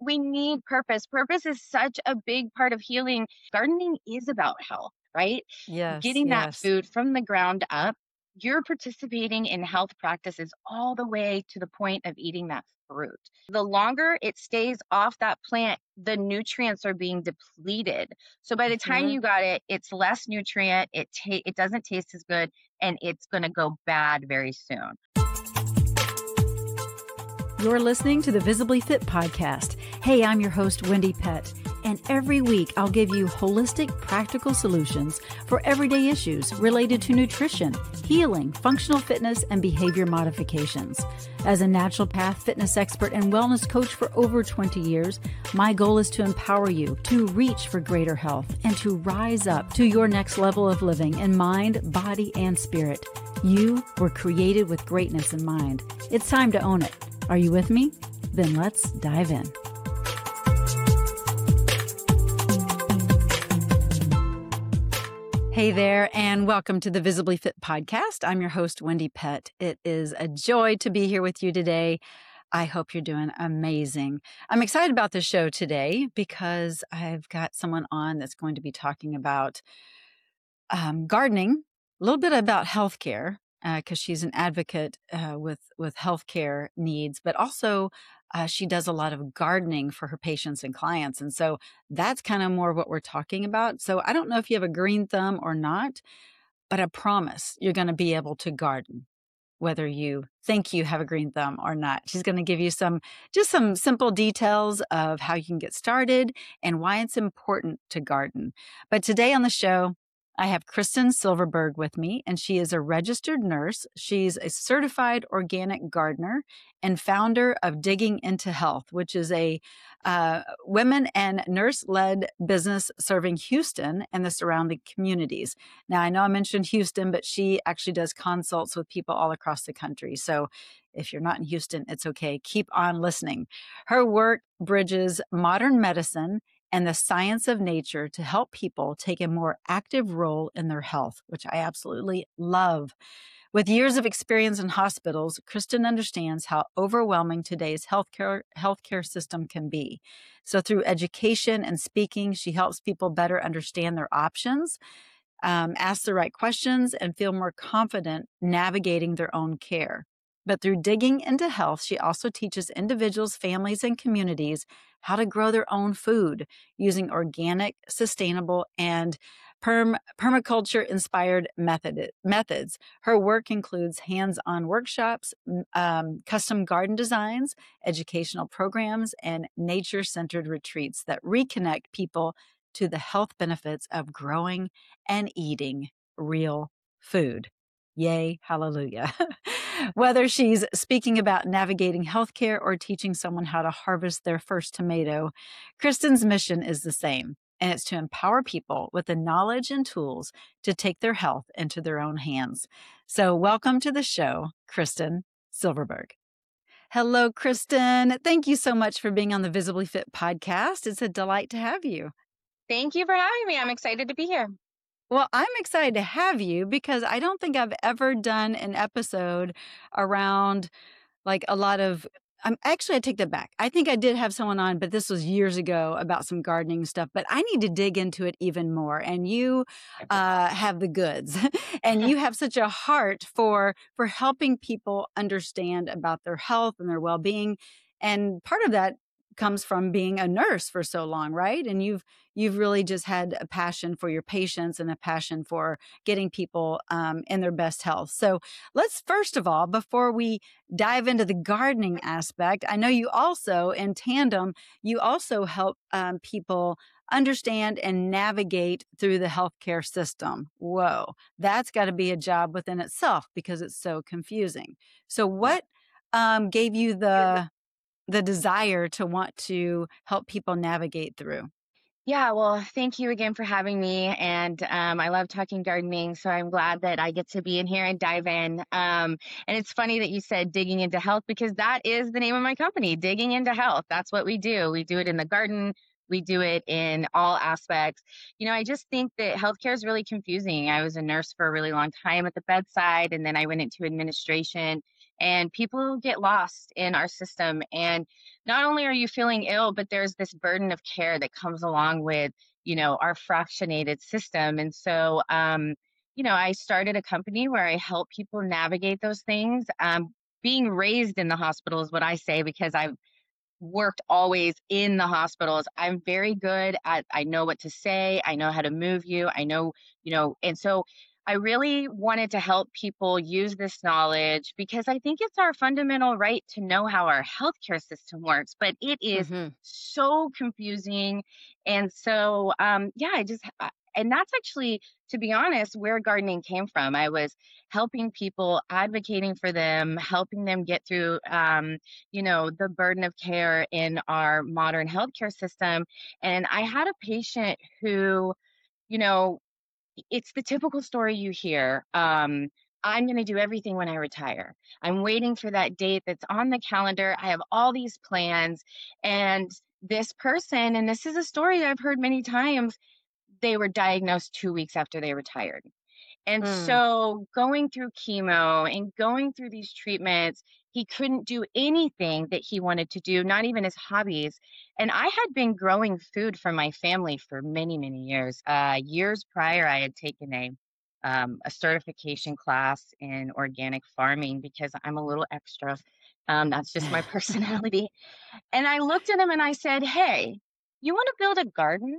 We need purpose. Purpose is such a big part of healing. Gardening is about health, right? Yes, Getting that yes. food from the ground up, you're participating in health practices all the way to the point of eating that fruit. The longer it stays off that plant, the nutrients are being depleted. So by the time Mhm. you got it, it's less nutrient, it doesn't taste as good, and it's going to go bad very soon. You're listening to the Visibly Fit podcast. Hey, I'm your host, Wendy Pett, and every week I'll give you holistic, practical solutions for everyday issues related to nutrition, healing, functional fitness, and behavior modifications. As a naturopath, fitness expert, and wellness coach for over 20 years, my goal is to empower you to reach for greater health and to rise up to your next level of living in mind, body, and spirit. You were created with greatness in mind. It's time to own it. Are you with me? Then let's dive in. Hey there, and welcome to the Visibly Fit podcast. I'm your host, Wendy Pett. It is a joy to be here with you today. I hope you're doing amazing. I'm excited about this show today because I've got someone on that's going to be talking about gardening, a little bit about healthcare, because she's an advocate with healthcare needs, but also she does a lot of gardening for her patients and clients. And so that's kind of more what we're talking about. So I don't know if you have a green thumb or not, but I promise you're going to be able to garden, whether you think you have a green thumb or not. She's going to give you some simple details of how you can get started and why it's important to garden. But today on the show, I have Kristen Silverberg with me, and she is a registered nurse. She's a certified organic gardener and founder of Digging into Health, which is a women and nurse-led business serving Houston and the surrounding communities. Now, I know I mentioned Houston, but she actually does consults with people all across the country. So if you're not in Houston, it's okay. Keep on listening. Her work bridges modern medicine and the science of nature to help people take a more active role in their health, which I absolutely love. With years of experience in hospitals, Kristen understands how overwhelming today's healthcare system can be. So through education and speaking, she helps people better understand their options, ask the right questions, and feel more confident navigating their own care. But through digging into health, she also teaches individuals, families, and communities how to grow their own food using organic, sustainable, and permaculture-inspired methods. Her work includes hands-on workshops, custom garden designs, educational programs, and nature-centered retreats that reconnect people to the health benefits of growing and eating real food. Yay, hallelujah. Whether she's speaking about navigating healthcare or teaching someone how to harvest their first tomato, Kristen's mission is the same, and it's to empower people with the knowledge and tools to take their health into their own hands. So, welcome to the show, Kristen Silverberg. Hello, Kristen. Thank you so much for being on the Visibly Fit podcast. It's a delight to have you. Thank you for having me. I'm excited to be here. Well, I'm excited to have you because I don't think I've ever done an episode around like a lot of actually I take that back. I think I did have someone on, but this was years ago about some gardening stuff, but I need to dig into it even more. And you have the goods and you have such a heart for helping people understand about their health and their well-being. And part of that comes from being a nurse for so long, right? And you've really just had a passion for your patients and a passion for getting people in their best health. So let's first of all, before we dive into the gardening aspect, I know you also, in tandem, you also help people understand and navigate through the healthcare system. Whoa, that's got to be a job within itself because it's so confusing. So what gave you the desire to want to help people navigate through? Yeah, well, thank you again for having me. And I love talking gardening, so I'm glad that I get to be in here and dive in. And it's funny that you said digging into health because that is the name of my company, Digging into Health. That's what we do. We do it in the garden. We do it in all aspects. I just think that healthcare is really confusing. I was a nurse for a really long time at the bedside, and then I went into administration. and people get lost in our system. And not only are you feeling ill, but there's this burden of care that comes along with, our fractionated system. And so, I started a company where I help people navigate those things. Being raised in the hospital is what I say, because I've worked always in the hospitals. I'm very good at, I know what to say, I know how to move you, I know, and so I really wanted to help people use this knowledge because I think it's our fundamental right to know how our healthcare system works, but it is Hmm. so confusing. And so, yeah, and that's actually, to be honest, where gardening came from. I was helping people, advocating for them, helping them get through, the burden of care in our modern healthcare system. And I had a patient who, you know, it's the typical story you hear. I'm going to do everything when I retire. I'm waiting for that date that's on the calendar. I have all these plans. And this person, and this is a story I've heard many times, they were diagnosed 2 weeks after they retired. And Mm. so going through chemo and going through these treatments, he couldn't do anything that he wanted to do, not even his hobbies. And I had been growing food for my family for many, many years. Years prior, I had taken a certification class in organic farming because I'm a little extra. That's just my personality. And I looked at him and I said, "Hey, you want to build a garden?"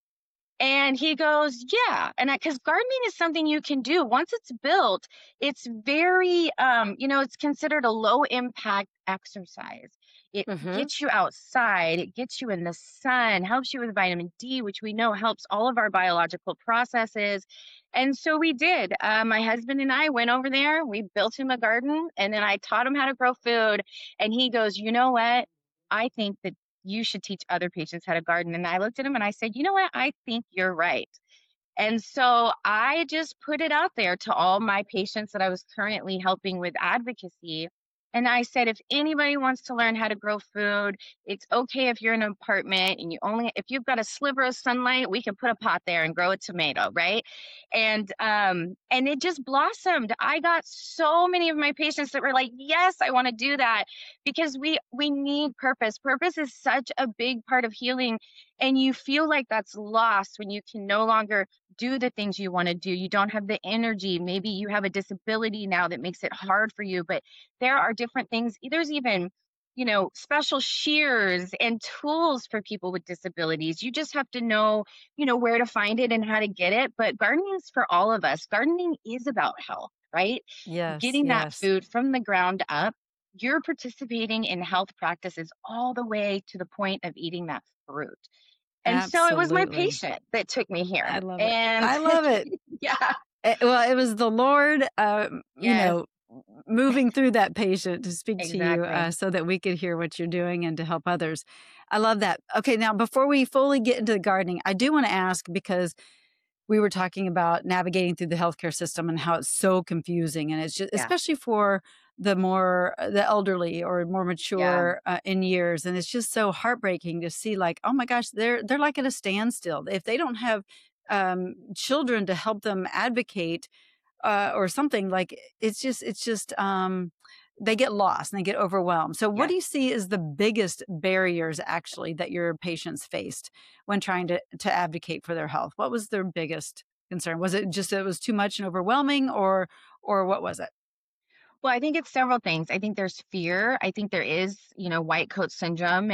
And he goes, "Yeah." And because gardening is something you can do once it's built, it's very, it's considered a low impact exercise. It Hmm. gets you outside, it gets you in the sun, helps you with vitamin D, which we know helps all of our biological processes. And so we did. My husband and I went over there, we built him a garden, and then I taught him how to grow food. And he goes, "You know what? I think that you should teach other patients how to garden." And I looked at him and I said, "You know what? I think you're right." And so I just put it out there to all my patients that I was currently helping with advocacy. And I said, if anybody wants to learn how to grow food, it's okay if you're in an apartment and if you've got a sliver of sunlight, we can put a pot there and grow a tomato, right? And it just blossomed. I got so many of my patients that were like, yes, I want to do that, because we need purpose. Purpose is such a big part of healing. And you feel like that's lost when you can no longer do the things you want to do. You don't have the energy. Maybe you have a disability now that makes it hard for you, but there are different things. There's even, special shears and tools for people with disabilities. You just have to know, where to find it and how to get it. But gardening is for all of us. Gardening is about health, right? Yes, Getting that yes, food from the ground up. You're participating in health practices all the way to the point of eating that fruit. And so it was my absolutely. patient that took me I here. love it. And I love it. yeah, Well, it was the Lord, yes, moving through that patient to speak to you, exactly. so that we could hear what you're doing and to help others. I love that. Okay, now before we fully get into the gardening, I do want to ask, because we were talking about navigating through the healthcare system and how it's so confusing, and it's just, Yeah, especially for the elderly or more yeah, mature in years, and it's just so heartbreaking to see, like, oh my gosh, they're like at a standstill if they don't have children to help them advocate or something. Like, it's just they get lost and they get overwhelmed. So what yes. do you see as the biggest barriers actually that your patients faced when trying to advocate for their health? What was their biggest concern? Was it just it was too much and overwhelming, or what was it? Well, I think it's several things. I think there's fear. I think there is, white coat syndrome,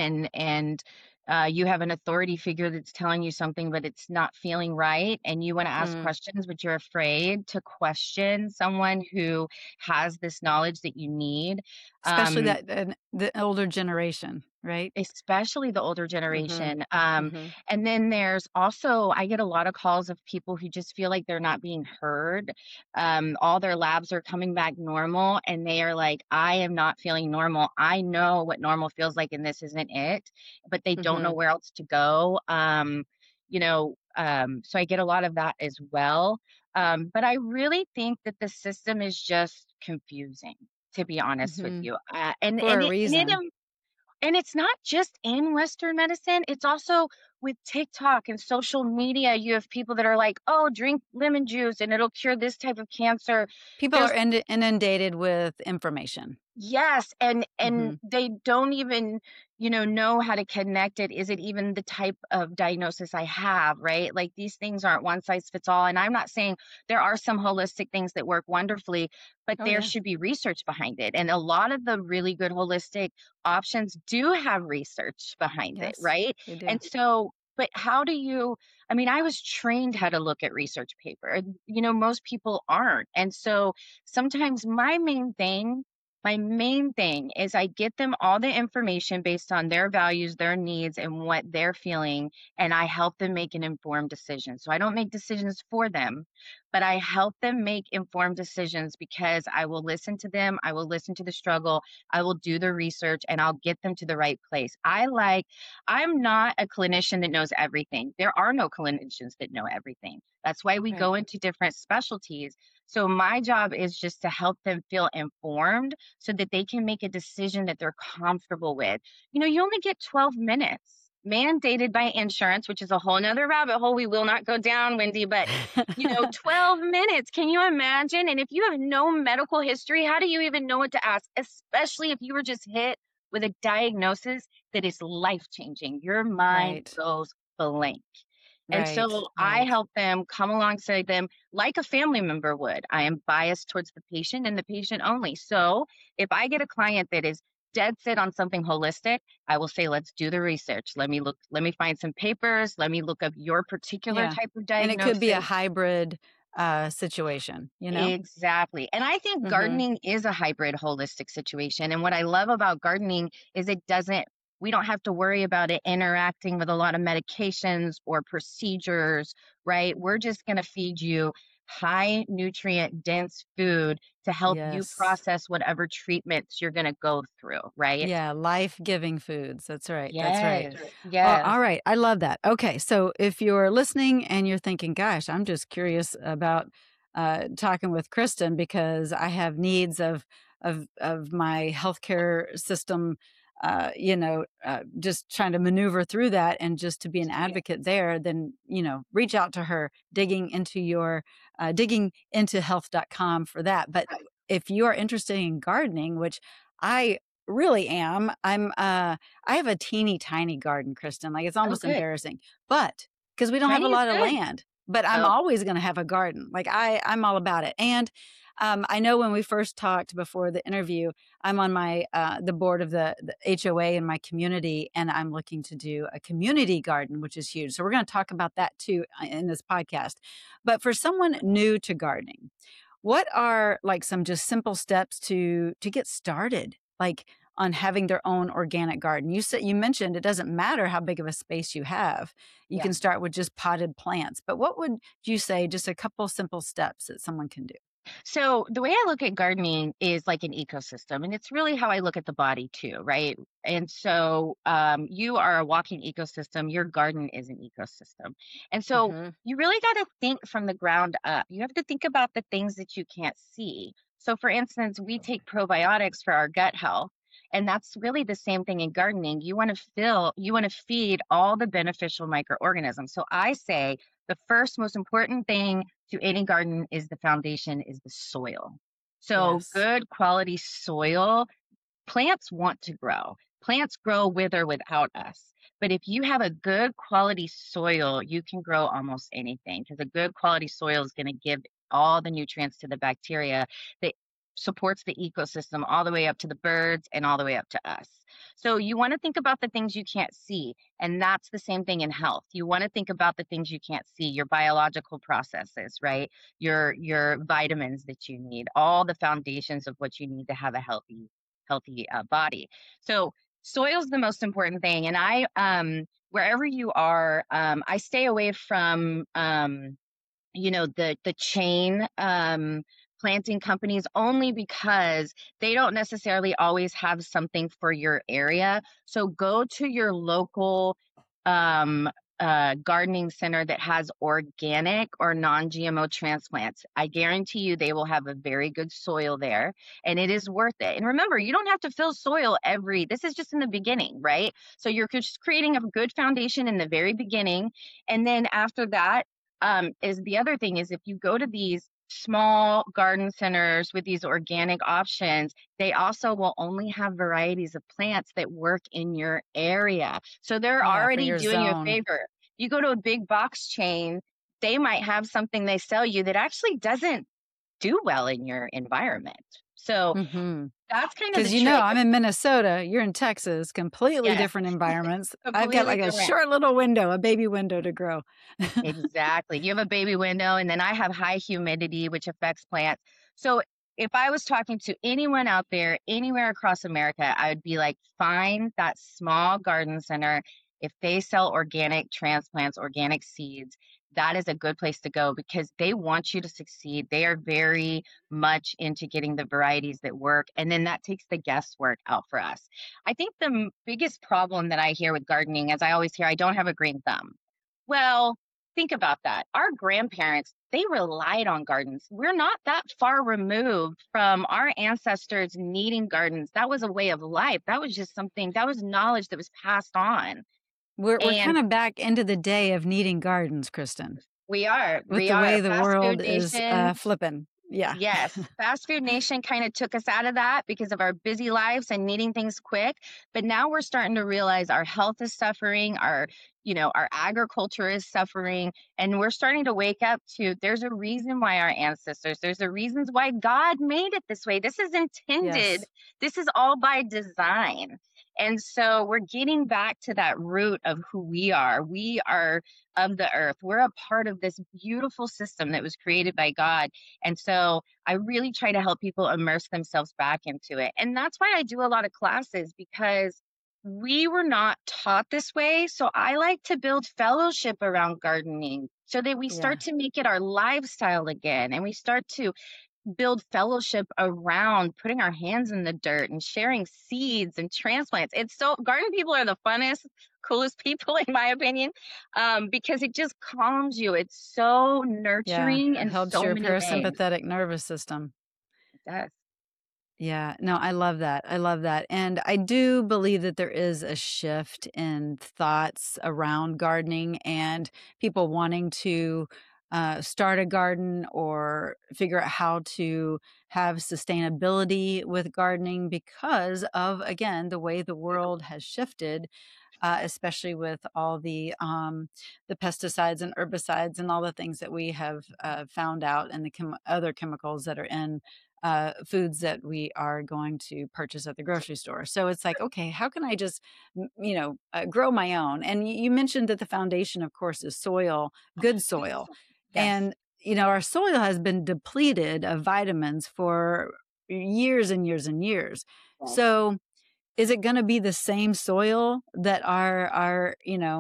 and you have an authority figure that's telling you something, but it's not feeling right, and you want to ask Mm, questions, but you're afraid to question someone who has this knowledge that you need. especially Um, the older generation, right? Especially the older Mhm. generation. Mhm. And then there's also, I get a lot of calls of people who just feel like they're not being heard. All their labs are coming back normal, and they are like, I am not feeling normal. I know what normal feels like, and this isn't it, but they don't know Mhm. where else to go. So I get a lot of that as well. But I really think that the system is just confusing, to be honest with Mhm. you. And For and a it and it reason. and it's not just in Western medicine, it's also with TikTok and social media. You have people that are like, "Oh, drink lemon juice and it'll cure this type of cancer." People are There's inundated with information. Yes, and Hmm. they don't even, know how to connect it. Is it even the type of diagnosis I have, right? Like these things aren't one size fits all. And I'm not saying there are some holistic things that work wonderfully, but Oh there yeah, should be research behind it. And a lot of the really good holistic options do have research behind it, yes, right? they do. And so, but how do you, I mean, I was trained how to look at research paper. Most people aren't. And so sometimes my main thing is I get them all the information based on their values, their needs, and what they're feeling, and I help them make an informed decision. So I don't make decisions for them, but I help them make informed decisions because I will listen to them, I will listen to the struggle, I will do the research, and I'll get them to the right place. I'm not a clinician that knows everything. There are no clinicians that know everything. That's why we Right. go into different specialties. So my job is just to help them feel informed so that they can make a decision that they're comfortable with. You only get 12 minutes mandated by insurance, which is a whole nother rabbit hole we will not go down, Wendy, but 12 minutes. Can you imagine? And if you have no medical history, how do you even know what to ask? Especially if you were just hit with a diagnosis that is life changing. Your mind Right. goes blank. And Right. so I Right. help them come alongside them like a family member would. I am biased towards the patient and the patient only. So if I get a client that is dead set on something holistic, I will say, let's do the research. Let me find some papers. Let me look up your particular Yeah. type of And it could be a diagnosis. hybrid situation, you know? Exactly. And I think Mhm. gardening is a hybrid holistic situation. And what I love about gardening is we don't have to worry about it interacting with a lot of medications or procedures, right? We're just going to feed you high nutrient dense food to help you Yes. process whatever treatments you're going to go through, right? Yeah, life-giving foods. That's right, that's right. Yes. Oh, Yes. alright, I love that. Okay, so if you're listening and you're thinking, "Gosh, I'm just curious about, talking with Kristen because I have needs of my healthcare system, just trying to maneuver through that and just to be an advocate there," then, reach out to her, digging into health.com for that. But if you are interested in gardening, which I really am, I have a teeny tiny garden, Kristen, like, it's Oh, almost good. embarrassing, but because we don't have a Tiny is lot of good. land, but I'm Oh, always gonna have a garden, like, I'm all about it, and, I know when we first talked before the interview, I'm on the board of the HOA in my community, and I'm looking to do a community garden, which is huge, so we're gonna talk about that too, in this podcast, but for someone new to gardening, what are, like, some just simple steps to get started, like, on having their own organic garden? You mentioned it doesn't matter how big of a space you have. You yeah. can start with just potted plants, but what would you say just a couple simple steps that someone can do? So the way I look at gardening is like an ecosystem, and it's really how I look at the body too, right? And so you are a walking ecosystem. Your garden is an ecosystem, and so Mhm. you really got to think from the ground up. You have to think about the things that you can't see. So, for instance, we take probiotics for our gut health. And that's really the same thing in gardening. You want to feed all the beneficial microorganisms. So I say the first most important thing to any garden is the foundation is the soil. So Yes. good quality soil, plants want to grow. Plants grow with or without us. But if you have a good quality soil, you can grow almost anything because a good quality soil is going to give all the nutrients to the bacteria that supports the ecosystem all the way up to the birds and all the way up to us. So you want to think about the things you can't see, and that's the same thing in health. You want to think about the things you can't see, your biological processes, right? Your vitamins that you need, all the foundations of what you need to have a healthy body. So soil's the most important thing. And wherever you are, I stay away from, the chain planting companies only because they don't necessarily always have something for your area. So go to your local um, gardening center that has organic or non-GMO transplants. I guarantee you they will have a very good soil there, and it is worth it. And remember, you don't have to fill soil this is just in the beginning, right? So you're just creating a good foundation in the very beginning. And then after that, is the other thing is if you go to these small garden centers with these organic options, they also will only have varieties of plants that work in your area. So they're Yeah, for already your doing you a zone. favor. You go to a big box chain, they might have something they sell you that actually doesn't do well in your environment. So Mhm. that's kind of the 'Cause, you know, trick. I'm in Minnesota, you're in Texas, completely Yes, different environments. I've got, completely like, a different. short little window, a baby window to grow. Exactly. You have a baby window, and then I have high humidity, which affects plants. So if I was talking to anyone out there, anywhere across America, I would be like, find that small garden center. If they sell organic transplants, organic seeds, that is a good place to go because they want you to succeed. They are very much into getting the varieties that work. And then that takes the guesswork out for us. I think the biggest problem that I hear with gardening, as I always hear, I don't have a green thumb. Well, think about that. Our grandparents, they relied on gardens. We're not that far removed from our ancestors needing gardens. That was a way of life. That was just something, that was knowledge that was passed on. We're And kinda back into the day of needing gardens, Kristen, we are, with we the are. way the Fast world food is, nation. flipping. Yeah. Yes, fast food nation kind of took us out of that because of our busy lives and needing things quick. But now we're starting to realize our health is suffering, our agriculture is suffering, and we're starting to wake up to there's a reason why our ancestors, there's a reasons why God made it this way. This is intended. Yes. This is all by design. And so we're getting back to that root of who we are. We are of the earth. We're a part of this beautiful system that was created by God, and so I really try to help people immerse themselves back into it. And that's why I do a lot of classes because we were not taught this way. So I like to build fellowship around gardening so that we Yeah. start to make it our lifestyle again. And we start to build fellowship around putting our hands in the dirt and sharing seeds and transplants. It's so garden people are the funnest, coolest people in my opinion, because it just calms you. It's so Yeah. nurturing It in helps so your many ways. parasympathetic nervous system. It does. Yeah, no, I love that. I love that. And I do believe that there is a shift in thoughts around gardening and people wanting to start a garden or figure out how to have sustainability with gardening because of, again, the way the world has shifted. Especially with all the pesticides and herbicides and all the things that we have found out, and the other chemicals that are in foods that we are going to purchase at the grocery store. So it's like, okay, how can I just, grow my own? And you mentioned that the foundation, of course, is soil, good soil. Yes. And, our soil has been depleted of vitamins for years and years and years. Yes. So is it gonna be the same soil that our,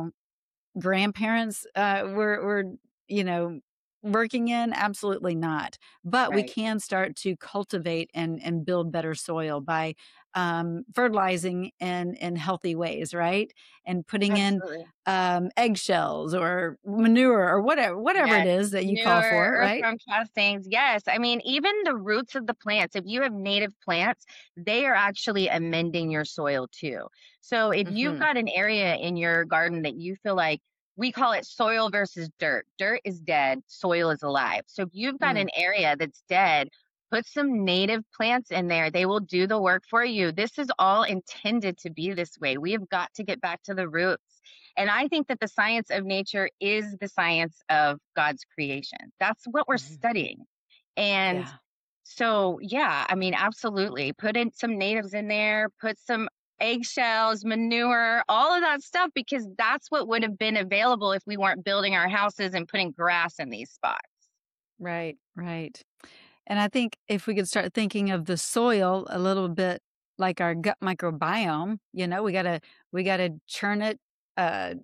grandparents, were, you know, working in? Absolutely not. But we Right. can start to cultivate and build better soil by, fertilizing in healthy ways, right? And putting in, Absolutely. eggshells or manure or whatever it Yes. is that you call Manure, for, earth right? from castings. Yes. I mean, even the roots of the plants, if you have native plants, they are actually amending your soil too. So if you've Mhm. got an area in your garden that you feel like we call it soil versus dirt. Dirt is dead, soil is alive. So if you've got Mm. an area that's dead, put some native plants in there. They will do the work for you. This is all intended to be this way. We have got to get back to the roots. And I think that the science of nature is the science of God's creation. That's what we're Mhm. studying. And Yeah. so, yeah, I mean, absolutely. Put in some natives in there, put some eggshells, manure, all of that stuff, because that's what would have been available if we weren't building our houses and putting grass in these spots. Right, right. And I think if we could start thinking of the soil a little bit like our gut microbiome, we gotta churn it. Uh,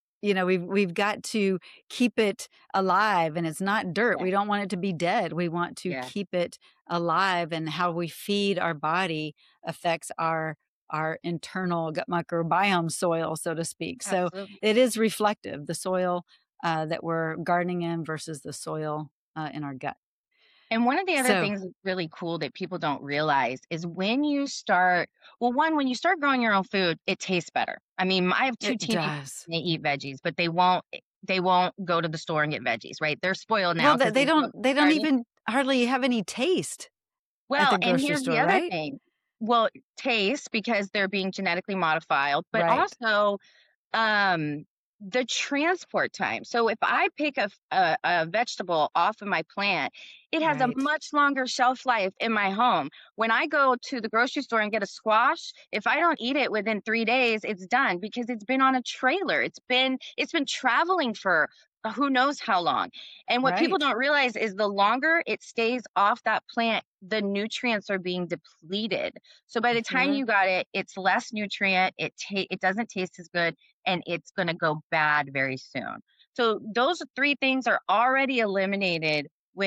we've got to keep it alive, and it's not dirt. Yeah. We don't want it to be dead. We want to Yeah. keep it alive, and how we feed our body affects our internal gut microbiome soil, so to speak. So Absolutely. it is reflective, the soil that we're gardening in versus the soil in our gut. And one of the other So things that's really cool that people don't realize is when you start, well, one, when you start growing your own food, it tastes better. I mean, I have two it teenagers, does. they eat veggies, but they won't go to the store and get veggies, right? They're spoiled Well, now because they they grew up don't in the garden. hardly have any taste at Well, the and grocery here's the store, other right? thing. Well, taste because they're being genetically modified, but Right. also um, the transport time. So if I pick a vegetable off of my plant, it has a Right. much longer shelf life in my home. When I go to the grocery store and get a squash, if I don't eat it within 3 days, it's done because it's been on a trailer. It's been traveling for who knows how long. And what people Right. don't realize is the longer it stays off that plant, the nutrients are being depleted. So by the time Sure. you got it, it's less nutrient. It doesn't taste as good, and it's going to go bad very soon. So those three things are already eliminated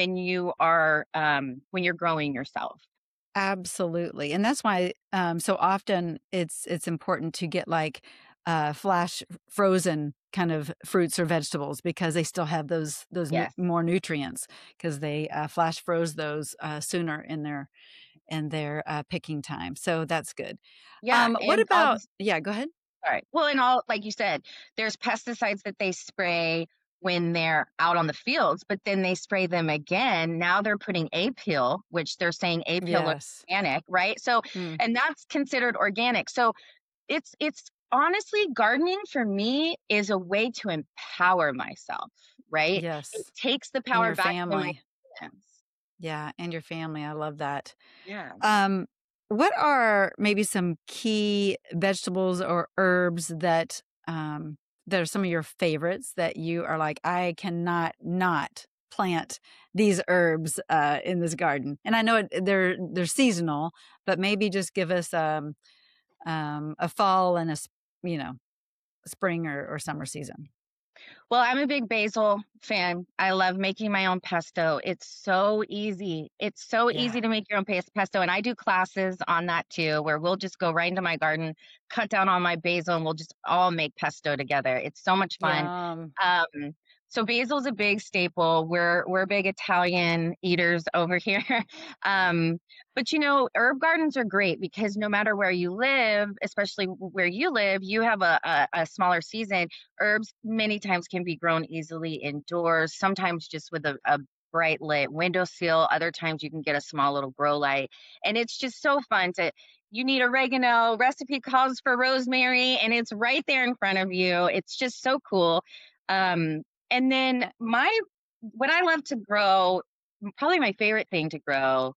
when you're growing yourself. Absolutely. And that's why so often it's important to get like flash frozen kind of fruits or vegetables because they still have those Yes. more nutrients because they flash froze those sooner in their picking time. So that's good. Yeah, What and all about this. yeah, go ahead. Right. Well, and all like you said, there's pesticides that they spray when they're out on the fields, but then they spray them again. Now they're putting apeel, which they're saying apeel is Yes. organic, right? So, Mm, and that's considered organic. So it's honestly gardening for me is a way to empower myself, right? It yes. takes the And power your back into my family. hands. Yeah, and your family. I love that. Yeah. Um, what are maybe some key vegetables or herbs that are some of your favorites that you are like, I cannot not plant these herbs in this garden? And I know they're seasonal, but maybe just give us a fall and you know spring or summer season. Well, I'm a big basil fan. I love making my own pesto. It's so easy. It's so Yeah. easy to make your own pesto. And I do classes on that too, where we'll just go right into my garden, cut down all my basil, and we'll just all make pesto together. It's so much fun. Yum. Um, so basil's a big staple. We're big Italian eaters over here. Um, but herb gardens are great because no matter where you live, especially where you live, you have a smaller season. Herbs many times can be grown easily indoors, sometimes just with a bright lit windowsill. Other times you can get a small little grow light. And it's just so fun to, you need oregano, recipe calls for rosemary, and it's right there in front of you. It's just so cool. Um, and then what I love to grow, probably my favorite thing to grow,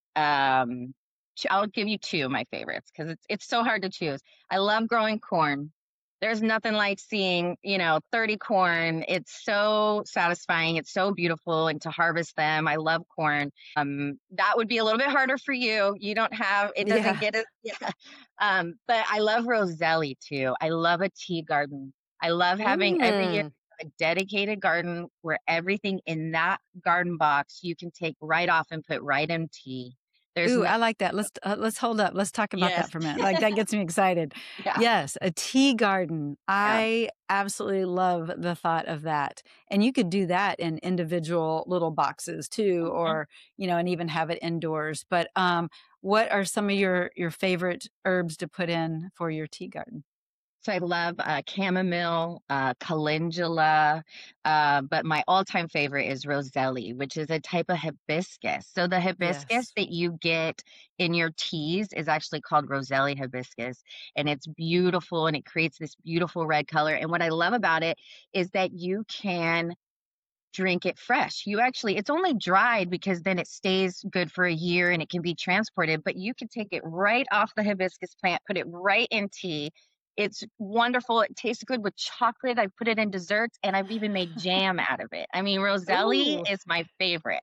um, I'll give you two of my favorites because it's so hard to choose. I love growing corn. There's nothing like seeing, 30 corn. It's so satisfying. It's so beautiful, and to harvest them, I love corn. That would be a little bit harder for you. You don't have it doesn't Yeah. get it. Yeah. But I love roselli too. I love a tea garden. I love having every year Mm. a dedicated garden where everything in that garden box you can take right off and put right in tea. There's Ooh, no I like that. Let's hold up. Let's talk about Yes. that for a minute. Like, that gets me excited. Yeah. Yes, a tea garden. Yeah. I absolutely love the thought of that. And you could do that in individual little boxes too, Mhm. or, and even have it indoors. But what are some of your favorite herbs to put in for your tea garden? So I love chamomile, calendula, but my all-time favorite is roselli, which is a type of hibiscus. So the hibiscus Yes. that you get in your teas is actually called roselli hibiscus, and it's beautiful and it creates this beautiful red color. And what I love about it is that you can drink it fresh. It's only dried because then it stays good for a year and it can be transported, but you can take it right off the hibiscus plant, put it right in tea. It's wonderful. It tastes good with chocolate. I've put it in desserts and I've even made jam out of it. I mean, Roselli Ooh, is my favorite.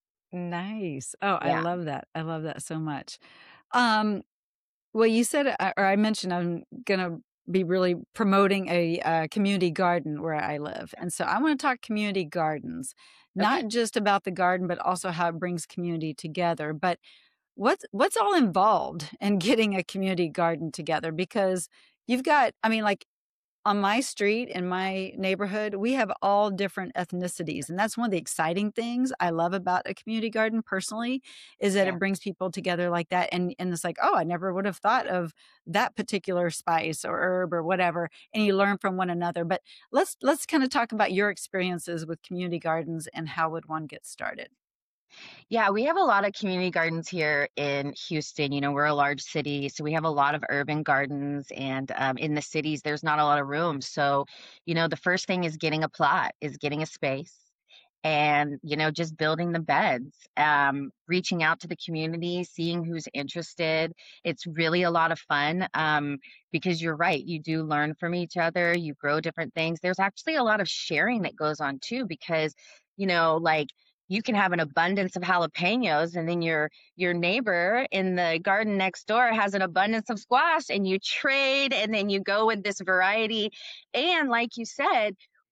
nice. Oh, I Yeah. love that. I love that so much. Um, Well, you said, or I mentioned I'm gonna be really promoting a, community garden where I live, and so I wanna talk community gardens, Okay. not just about the garden, but also how it brings community together, but what's all involved in getting a community garden together? Because you've got I mean, like, on my street, in my neighborhood, we have all different ethnicities, and that's one of the exciting things I love about a community garden personally, is that Yeah. it brings people together like that, and it's like, "Oh, I never would have thought of that particular spice or herb or whatever," and you learn from one another, but let's kinda talk about your experiences with community gardens and how would one get started? Yeah, we have a lot of community gardens here in Houston. We're a large city, so we have a lot of urban gardens, and in the cities, there's not a lot of room. So, the first thing is getting a plot, is getting a space, and just building the beds, reaching out to the community, seeing who's interested. It's really a lot of fun, because you're right, you do learn from each other, you grow different things. There's actually a lot of sharing that goes on too, because like, you can have an abundance of jalapenos, and then your neighbor in the garden next door has an abundance of squash, and you trade, and then you go with this variety. And like you said,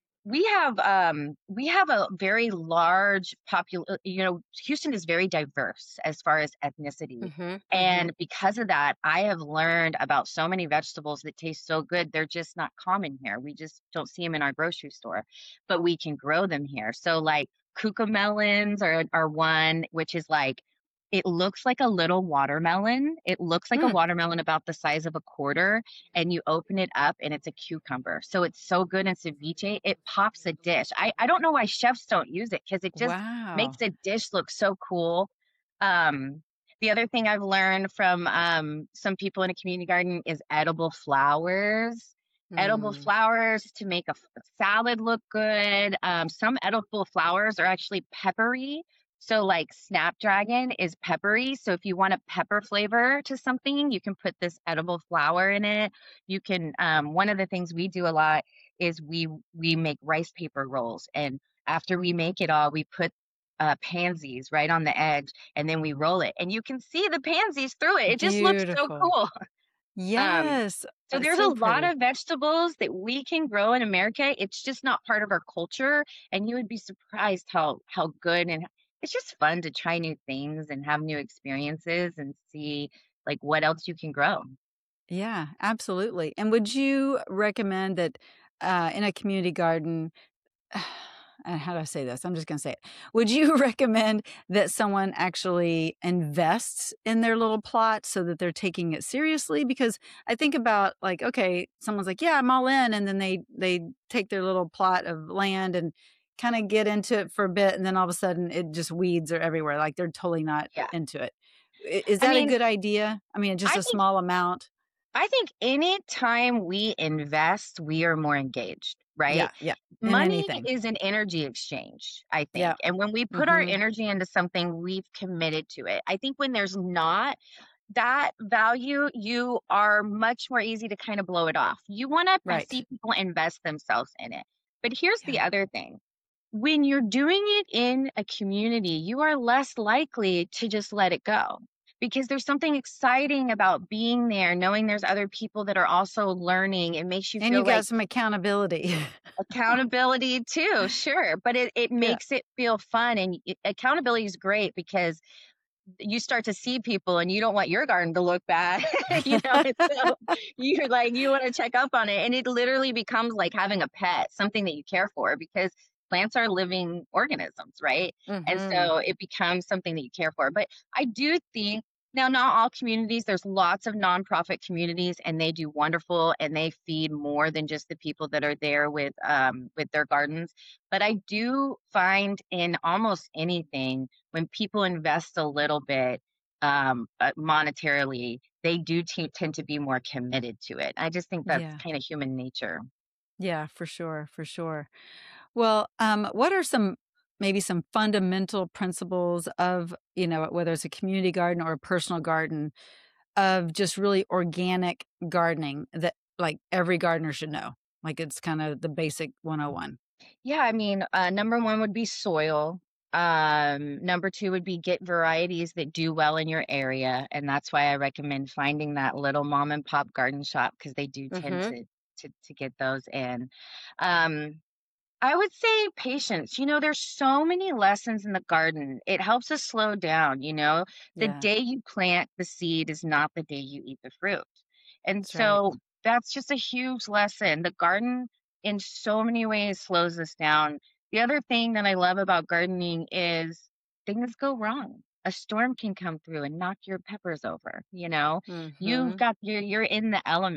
we have a very large Houston is very diverse as far as ethnicity. Mhm, And mhm. because of that, I have learned about so many vegetables that taste so good. They're just not common here. We just don't see them in our grocery store, but we can grow them here. So like cucamelons are one, which is like, it looks like a little watermelon. It looks like a Mm, watermelon about the size of a quarter, and you open it up and it's a cucumber. So it's so good in ceviche. It pops a dish. I don't know why chefs don't use it, because it just makes Wow. a dish look so cool. Um, the other thing I've learned from some people in a community garden is edible flowers. Edible mm. flowers to make a salad look good. Some edible flowers are actually peppery. So, like snapdragon is peppery. So, if you want a pepper flavor to something, you can put this edible flower in it. You can. One of the things we do a lot is we make rice paper rolls, and after we make it all, we put pansies right on the edge, and then we roll it, and you can see the pansies through it. It just looks so Beautiful. cool. Um, Yes. so there's a So lot pretty. of vegetables that we can grow in America. It's just not part of our culture, and you would be surprised how good, and it's just fun to try new things and have new experiences and see like what else you can grow. Yeah, absolutely. And would you recommend that in a community garden, how do I say this? I'm just going to say it. Would you recommend that someone actually invests in their little plot so that they're taking it seriously? Because I think about like, okay, someone's like, yeah, I'm all in, and then they take their little plot of land and kind of get into it for a bit, and then all of a sudden it just weeds are everywhere. Like they're totally not Yeah. into it. Is I that a mean, good idea? I mean, just I a think small amount. I think any time we invest, we are more engaged, right? Yeah, yeah. In Money anything. is an energy exchange, I Yeah. think. And when we put our Mhm. energy into something, we've committed to it. I think when there's not that value, you are much more easy to kind of blow it off. You want to Right. see people invest themselves in it. But here's Yeah. the other thing. When you're doing it in a community, you are less likely to just let it go, because there's something exciting about being there, knowing there's other people that are also learning. It makes you And you feel got like some accountability. accountability too, sure, but it Yeah. makes it feel fun. And accountability is great because you start to see people and you don't want your garden to look bad, and so you're like, you want to check up on it. And it literally becomes like having a pet, something that you care for, because plants are living organisms, right? And Mhm. so it becomes something that you care for. But I do think now, not all communities, there's lots of nonprofit communities, and they do wonderful, and they feed more than just the people that are there with their gardens. But I do find in almost anything, when people invest a little bit monetarily, they do tend to be more committed to it. I just think that's Yeah. kind of human nature. Yeah, for sure, for sure. Well, what are some maybe some fundamental principles of, whether it's a community garden or a personal garden, of just really organic gardening that, like, every gardener should know? Like, it's kinda the basic 101. Yeah, I mean, number one would be soil. Number two would be get varieties that do well in your area, and that's why I recommend finding that little mom and pop garden shop, because they do tend Mhm. to get those in. Um, I would say patience. There's so many lessons in the garden. It helps us slow down. The Yeah, day you plant the seed is not the day you eat the fruit. And that's right. so that's just a huge lesson. The garden, in so many ways, slows us down. The other thing that I love about gardening is things go wrong. A storm can come through and knock your peppers over. You've Mhm. got you're in the elements.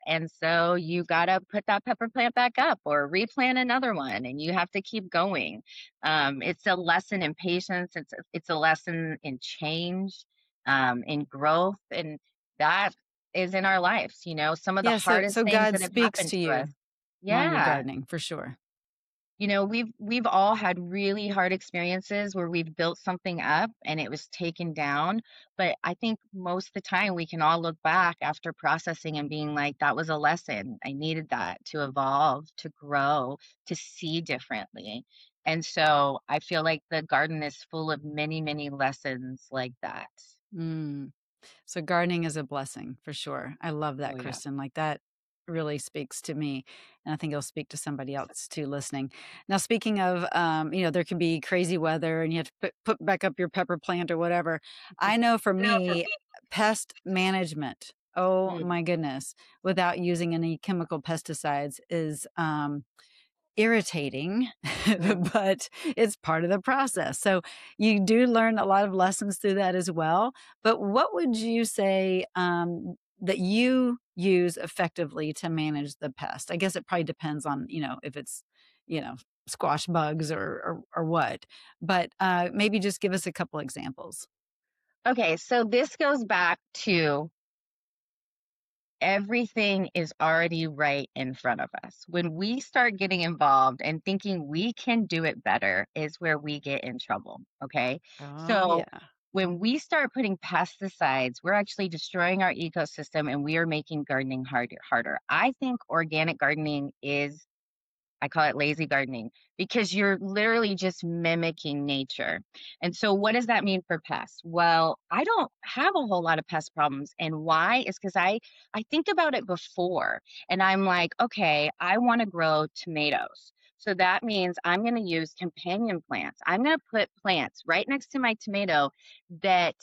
And so you got to put that pepper plant back up or replant another one, and you have to keep going. It's a lesson in patience. It's a lesson in change, in growth. And that is in our lives, some of the Yeah, so hardest so things God that have speaks happened to to us. you while you're Yeah. gardening for sure. We've all had really hard experiences where we've built something up and it was taken down. But I think most of the time we can all look back after processing and being like, that was a lesson. I needed that to evolve, to grow, to see differently. And so I feel like the garden is full of many, many lessons like that. Mm. So gardening is a blessing for sure. I love Oh, that, yeah. Kristen. Like that really speaks to me. And I think it'll speak to somebody else too listening. Now, speaking of, there can be crazy weather and you have to put back up your pepper plant or whatever. I know for No, for me, pest management, oh me. my goodness, without using any chemical pesticides is irritating, Mm. but it's part of the process. So you do learn a lot of lessons through that as well. But what would you say that you use effectively to manage the pest? I guess it probably depends on, if it's, you know, squash bugs or what. But maybe just give us a couple examples. Okay, so this goes back to everything is already right in front of us. When we start getting involved and thinking we can do it better is where we get in trouble. Okay. Oh, So yeah. when we start putting pesticides, we're actually destroying our ecosystem and we are making gardening harder. I think organic gardening is, I call it lazy gardening because you're literally just mimicking nature. And so, what does that mean for pests? Well, I don't have a whole lot of pest problems. And why? Is because I think about it before and I'm like, okay, I want to grow tomatoes. So that means I'm going to use companion plants. I'm going to put plants right next to my tomato that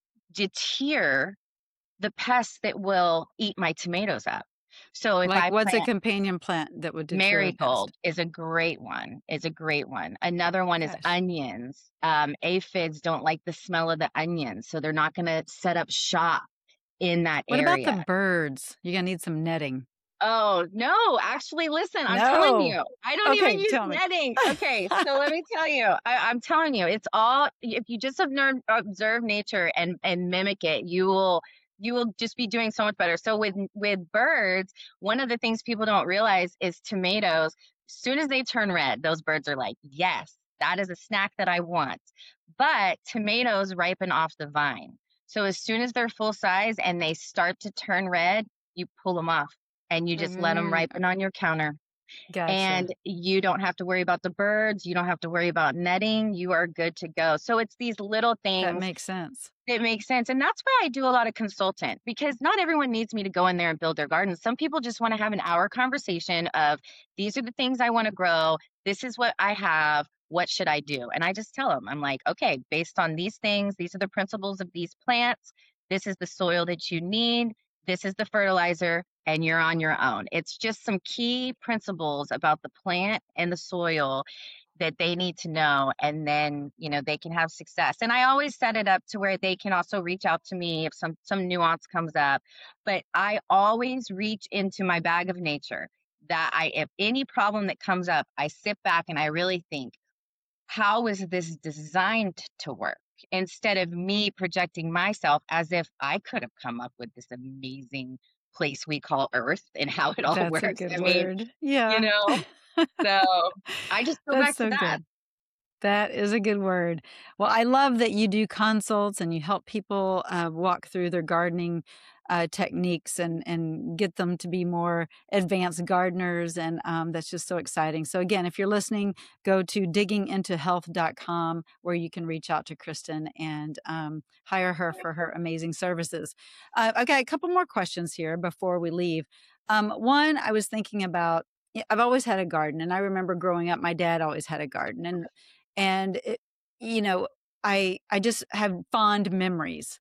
deter the pests that will eat my tomatoes up. So if Like I what's a plant companion plant that would deter a Marigold pest? is a great one, is a great one. Another one is Gosh. onions. Aphids don't like the smell of the onions, so they're not gonna set up shop in that What about the area. birds? You're gonna need some netting. Oh, no, actually, listen, I'm telling No. you, I don't even Okay, use tell me. netting. Okay, so let me tell you, I'm telling you, it's all, if you just observe nature and mimic it, you will just be doing so much better. So with birds, one of the things people don't realize is tomatoes, as soon as they turn red, those birds are like, yes, that is a snack that I want. But tomatoes ripen off the vine. So as soon as they're full size and they start to turn red, you pull them off and you just let them Mm, ripen on your counter. gotcha. And you don't have to worry about the birds. You don't have to worry about netting. You are good to go. So it's these little That things makes sense. that make sense. And that's why I do a lot of consultant because not everyone needs me to go in there and build their garden. Some people just want to have an hour conversation of these are the things I want to grow. This is what I have. What should I do? And I just tell them, I'm like, okay, based on these things, these are the principles of these plants. This is the soil that you need. This is the fertilizer, and you're on your own. It's just some key principles about the plant and the soil that they need to know, and then they can have success. And I always set it up to where they can also reach out to me if some nuance comes up, but I always reach into my bag of nature, that I if any problem that comes up, I sit back and I really think, how is this designed to work, instead of me projecting myself as if I could have come up with this amazing place we call earth and how it all That's a works. good I mean, word. you Yeah. know so I just go That's back to so that. good. That is a good word. Well, I love that you do consults and you help people walk through their gardening techniques and get them to be more advanced gardeners. And that's just so exciting. So, again, if you're listening, go to diggingintohealth.com where you can reach out to Kristen and hire her for her amazing services. I've got a couple more questions here before we leave. One, I was thinking about. I've always had a garden, and I remember growing up, my dad always had a garden, and it, you know, I just have fond memories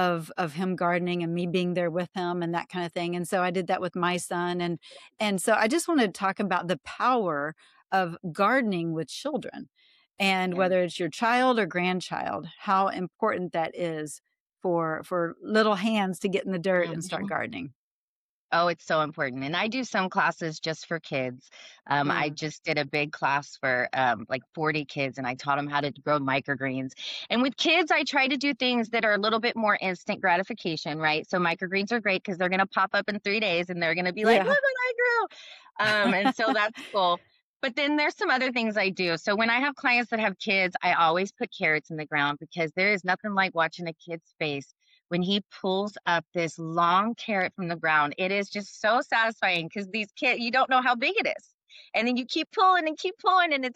of him gardening and me being there with him and that kind of thing. And so I did that with my son, and so I just wanted to talk about the power of gardening with children, and Yeah. whether it's your child or grandchild, how important that is for little hands to get in the dirt and start Mhm. gardening. Oh, it's so important. And I do some classes just for kids. I Mm. just did a big class for like 40 kids and I taught them how to grow microgreens. And with kids, I try to do things that are a little bit more instant gratification, right? So microgreens are great because they're going to pop up in 3 days and they're going to be like, Yeah. look what I grew. And so that's cool. But then there's some other things I do. So when I have clients that have kids, I always put carrots in the ground because there is nothing like watching a kid's face when he pulls up this long carrot from the ground. It is just so satisfying because these kids, you don't know how big it is. And then you keep pulling, and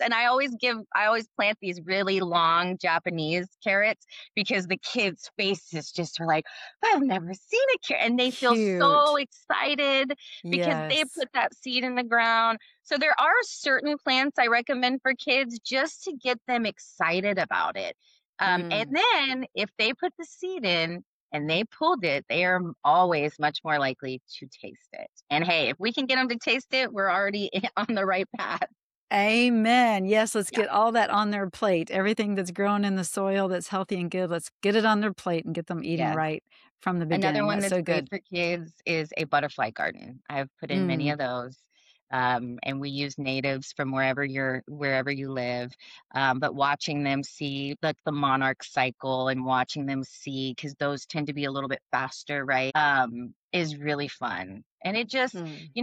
I always plant these really long Japanese carrots because the kids' faces just are like, I've never seen a carrot. And they feel so Cute. excited because they Yes. put that seed in the ground. So there are certain plants I recommend for kids just to get them excited about it. And Mm. then if they put the seed in, and they pulled it, they are always much more likely to taste it. And hey, if we can get them to taste it, we're already on the right path. Amen. Yes, let's Yeah. get all that on their plate. Everything that's grown in the soil that's healthy and good, let's get it on their plate and get them eating Yes. right from the Another beginning. one That's that's so great good. for kids is a butterfly garden. I've put in many Mm. of those. And we use natives from wherever you live. But watching them see like the monarch cycle and watching them see, because those tend to be a little bit faster, right? Is really fun. And it just, Mm.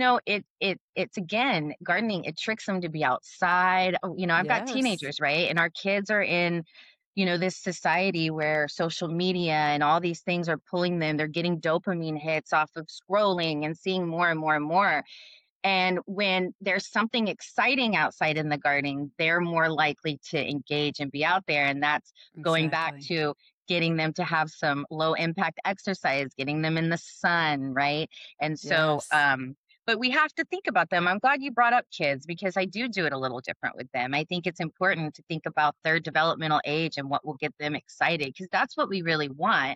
it's again, gardening, it tricks them to be outside. Oh, I've got Yes. teenagers, right? And our kids are in this society where social media and all these things are pulling them. They're getting dopamine hits off of scrolling and seeing more and more and more. And when there's something exciting outside in the garden, they're more likely to engage and be out there. And that's going back Exactly. to getting them to have some low impact exercise, getting them in the sun, right? And so, Yes. but we have to think about them. I'm glad you brought up kids because I do it a little different with them. I think it's important to think about their developmental age and what will get them excited because that's what we really want.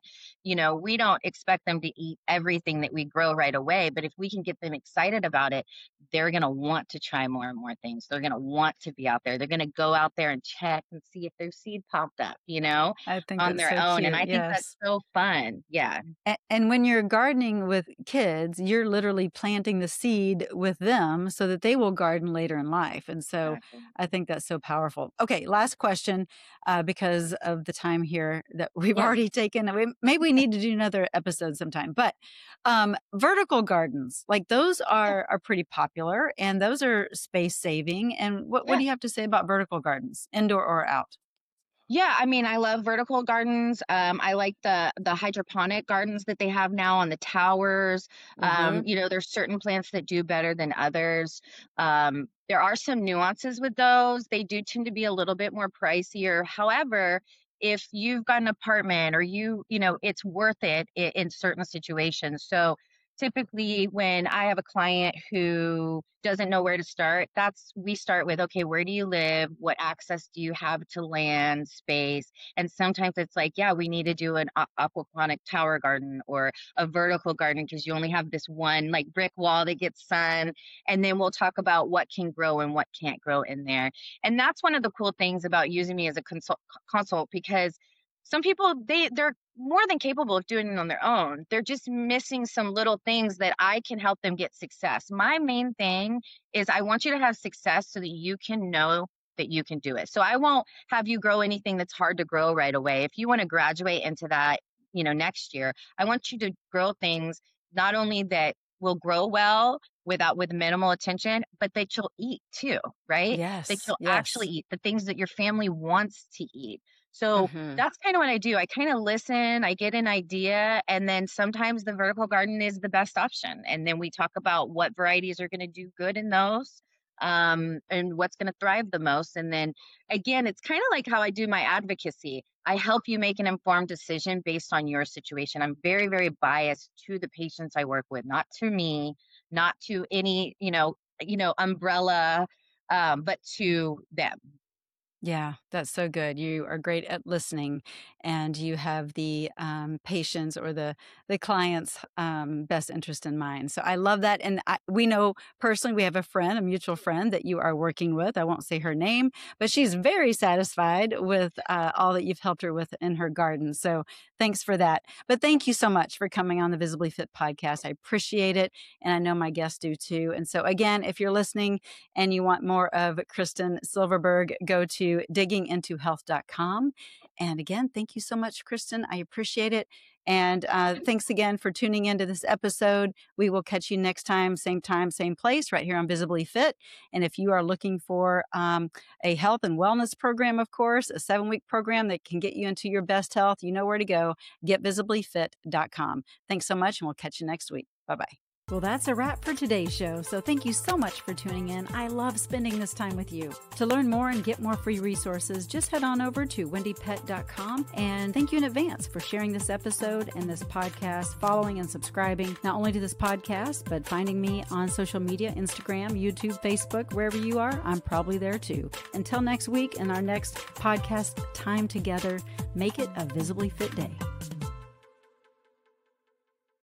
We don't expect them to eat everything that we grow right away, but if we can get them excited about it, they're going to want to try more and more things. They're going to want to be out there. They're going to go out there and check and see if their seed popped up, I think on that's their so own. And cute. I think that's Yes. so fun. Yeah, And when you're gardening with kids, you're literally planting the seed with them so that they will garden later in life. And so exactly. I think that's so powerful. Okay, last question, because of the time here that we've Yes. already taken. Maybe we need to do another episode sometime. But vertical gardens, like those Yeah. are pretty popular, and those are space saving. And what Yeah. do you have to say about vertical gardens, indoor or out? Yeah, I mean, I love vertical gardens. I like the hydroponic gardens that they have now on the towers. Mm-hmm. There's certain plants that do better than others. There are some nuances with those. They do tend to be a little bit more pricier. However, if you've got an apartment or it's worth it in certain situations. So typically when I have a client who doesn't know where to start, we start with, okay, where do you live? What access do you have to land, space? And sometimes it's like, yeah, we need to do an aquaponic tower garden or a vertical garden because you only have this one like brick wall that gets sun. And then we'll talk about what can grow and what can't grow in there. And that's one of the cool things about using me as a consult because some people they're more than capable of doing it on their own. They're just missing some little things that I can help them get success. My main thing is I want you to have success so that you can know that you can do it. So I won't have you grow anything that's hard to grow right away. If you want to graduate into that, next year, I want you to grow things not only that will grow well with minimal attention, but that you'll eat too, right? That Yes. you'll actually Yes. eat the things that your family wants to eat. So Mm-hmm. that's kind of what I do. I kind of listen, I get an idea, and then sometimes the vertical garden is the best option. And then we talk about what varieties are going to do good in those, and what's going to thrive the most. And then again, it's kind of like how I do my advocacy. I help you make an informed decision based on your situation. I'm very, very biased to the patients I work with, not to me, not to any, umbrella, but to them. Yeah, that's so good. You are great at listening, and you have the patients or the client's best interest in mind. So I love that. And we know personally, we have a friend, a mutual friend that you are working with. I won't say her name, but she's very satisfied with all that you've helped her with in her garden. So thanks for that. But thank you so much for coming on the Visibly Fit podcast. I appreciate it, and I know my guests do too. And so again, if you're listening and you want more of Kristen Silverberg, go to diggingintohealth.com. And again, thank you so much, Kristen. I appreciate it. And thanks again for tuning into this episode. We will catch you next time, same place, right here on Visibly Fit. And if you are looking for a health and wellness program, of course, a 7-week program that can get you into your best health, you know where to go. GetVisiblyFit.com. Thanks so much, and we'll catch you next week. Bye-bye. Well, that's a wrap for today's show. So thank you so much for tuning in. I love spending this time with you. To learn more and get more free resources, just head on over to wendypet.com. And thank you in advance for sharing this episode and this podcast, following and subscribing not only to this podcast, but finding me on social media, Instagram, YouTube, Facebook, wherever you are, I'm probably there too. Until next week and our next podcast time together, make it a visibly fit day.